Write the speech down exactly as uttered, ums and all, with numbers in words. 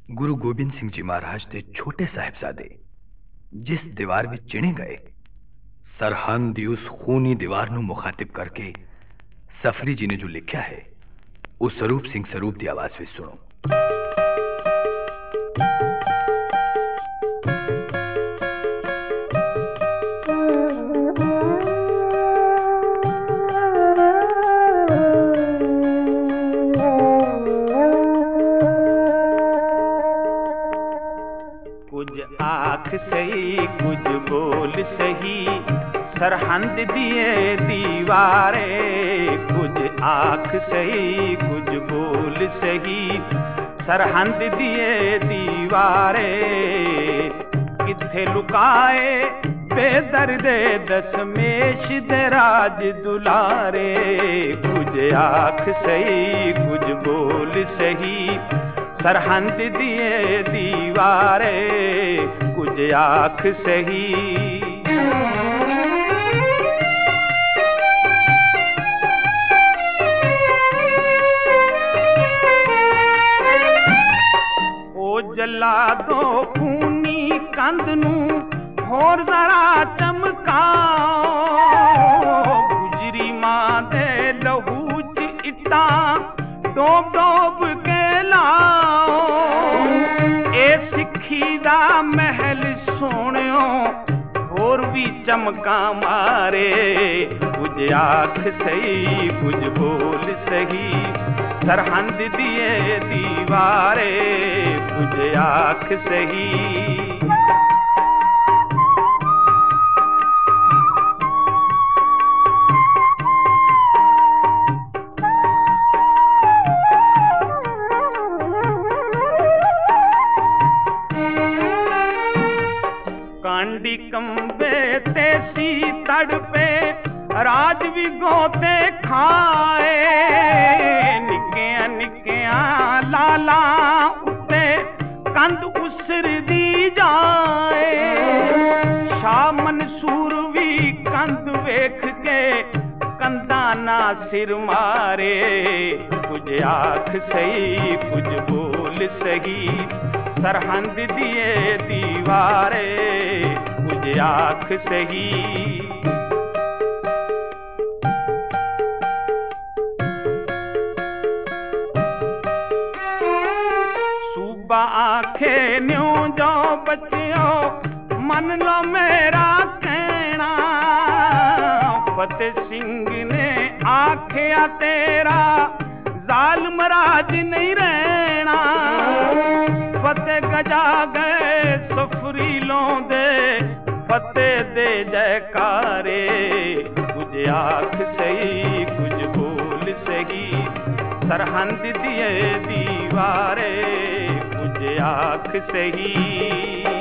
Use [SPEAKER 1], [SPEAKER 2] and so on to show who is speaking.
[SPEAKER 1] गुरु गोबिंद सिंह जी महाराज दे छोटे साहिबजादे जिस दीवार में चिणे गए, सरहंद दी उस खूनी दीवार नू मुखातिब करके सफरी जी ने जो लिखा है, उस स्वरूप सिंह स्वरूप की आवाज में सुनो।
[SPEAKER 2] कुछ आख सही कुछ बोल सही, सरहंद दिए दीवारे। कुछ आख सही कुछ बोल सही, सरहंद दिए दीवारे। किथे लुकाए बेदर्दे दशमेश दे राज दुलारे। कुछ आख सही कुछ बोल सही, सरहंद दिए दीवारे। कुछ आख सही ओ जला दो खूनी कंध नू होर जरा चमकाओ। गुजरी मां दे लहू च इट्टा डोब डोब के लाओ। ए सिक्खी दा महल सोनियो होर भी चमका मारे। कुछ आख सही कुछ बोल सही, सरहंद दिए दीवारे। कुछ आख सही कांडी कंबे तेसी तड़पे, राज भी गोते खाए। निक्कियां निक्कियां लाला उत्ते कंध उसर दी जाए। शाह मंसूर भी कंध वेख के कंधा ना सिर मारे। कुछ आख सही कुछ बोल सही, सरहंद दिए दीवारे। कुछ आख सही सूबा आखे न्यू जो बच्चियों, मन लो मेरा कहना। फतेह सिंह ने आखिया तेरा जालिम राज नहीं रहना। फतेह गजा गए सफरी लोंदे, फतेह दे जयकारे। कुछ आख सही कुछ बोल सही, सरहंद दिए दीवारे। कुछ आख सही